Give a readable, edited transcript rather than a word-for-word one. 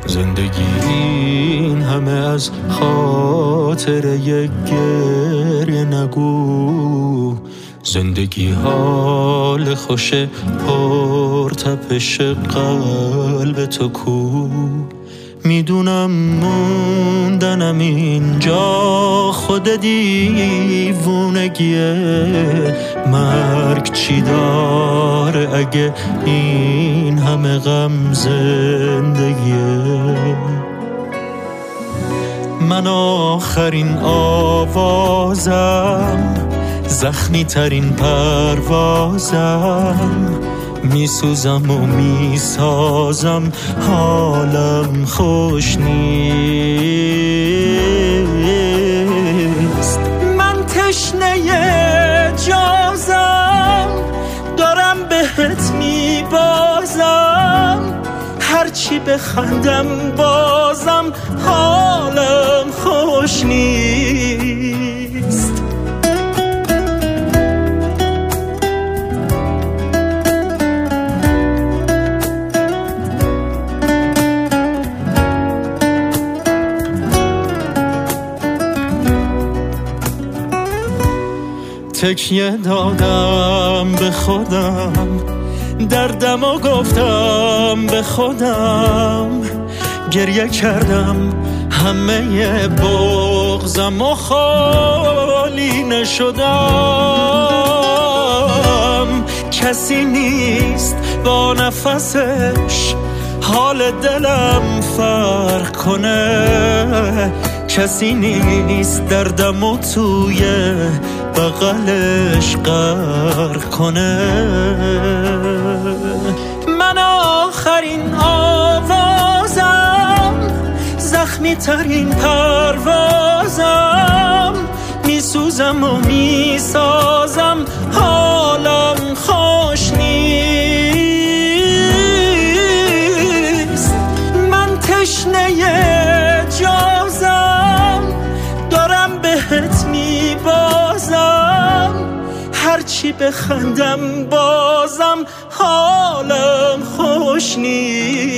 زندگی این همه از خاطر یک گریه نگو. زندگی حال خوش پرتپش قلب تو کو. میدونم موندنم اینجا خود دیوونگیه. مرگ چی داره اگه این همه غم زندگیه؟ من آخرین آوازم، زخمی ترین پروازم، میسوزم و میسازم، حالم خوش نیست. من تشنه جازم، دارم بهت میبازم، هرچی بخندم بازم حالم خوش نیست. تکیه دادم به خودم، دردم و گفتم به خودم، گریه کردم همه بغضم و خالی نشدم. کسی نیست با نفسش حال دلم فرق کنه، کسی نیست دردم و توی بغلش غرق کنه. من آخرین آوازم، زخمی ترین پروازم، میسوزم و میسازم حالم خوش نیست. من تشنه جازم، دارم بهت میبازم، هرچی بخندم بازم حالم خوش نیست.